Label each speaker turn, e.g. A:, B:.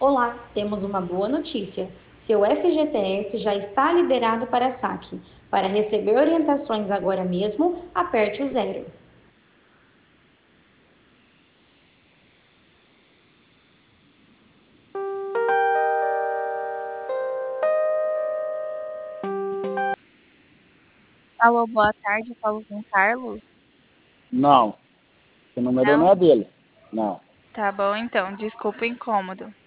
A: Olá, temos uma boa notícia. Seu FGTS já está liberado para saque. Para receber orientações agora mesmo, aperte o zero.
B: Alô, boa tarde, eu falo com o Carlos.
C: Não, esse número
B: Não?
C: não é dele. Não.
B: Tá bom, então, desculpa o incômodo.